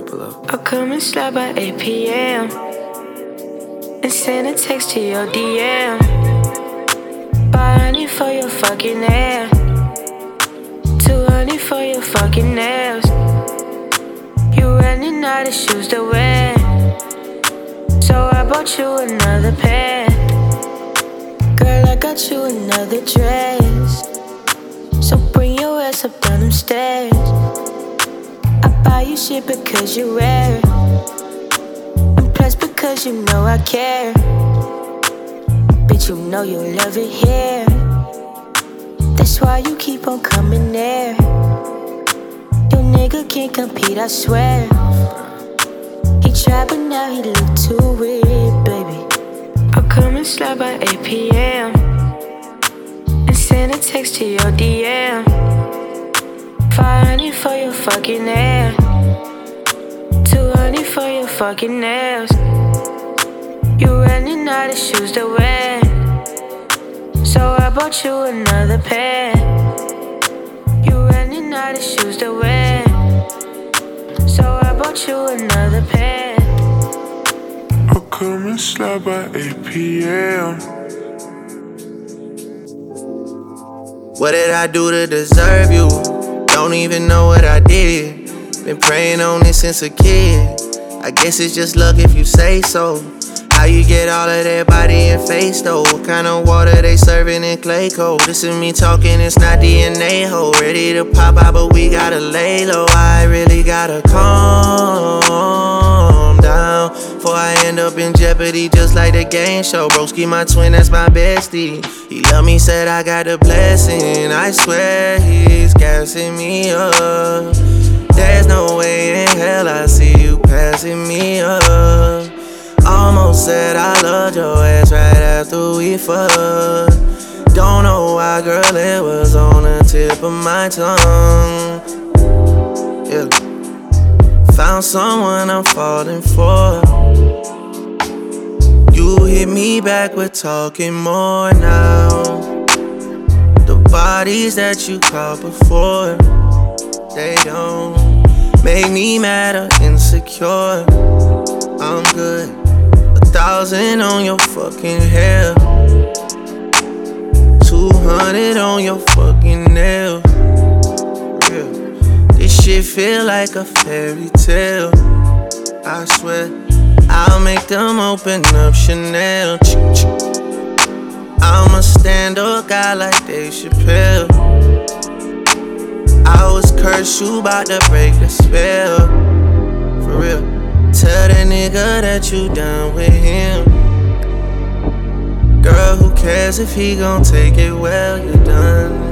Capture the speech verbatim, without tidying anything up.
I'll come and slide by eight p.m. and send a text to your D M. Buy honey for your fucking hair, too honey for your fucking nails. You running out of shoes to wear, so I bought you another pair. Girl, I got you another dress, so bring your ass up down them stairs. I buy you shit because you rare, and plus because you know I care. Bitch, you know you love it here, that's why you keep on coming there. Your nigga can't compete, I swear. He tried but now he look too weird, baby. I'll come and slide by eight p.m. and send a text to your D M. Five honey for your fucking hair, too honey for your fucking nails. You running out of shoes to wear, so I bought you another pair. You running out of shoes to wear, so I bought you another pair. I'll come and slide by eight p.m. What did I do to deserve you? Don't even know what I did. Been praying on this since a kid. I guess it's just luck if you say so. How you get all of that body and face though? What kind of water they serving in clay cold? This is me talking, it's not D N A ho. Ready to pop out but we gotta lay low. I really gotta calm down before I end up in jeopardy just like the game show. Broski my twin, that's my bestie. He love me, said I got a blessing. I swear he's gassing me up. There's no way in hell I see you passing me up. Almost said I loved your ass right after we fucked. Don't know why, girl, it was on the tip of my tongue. Yeah. Found someone I'm falling for. You hit me back, we're talking more now. The bodies that you caught before, they don't make me mad or insecure. I'm good. A thousand on your fucking hair, two hundred on your fucking nail. Yeah. This shit feel like a fairy tale. I swear I'll make them open up Chanel. I'm a stand-up guy like Dave Chappelle. I was cursed, you bout to break the spell. For real. Tell that nigga that you done with him. Girl, who cares if he gon' take it well? You done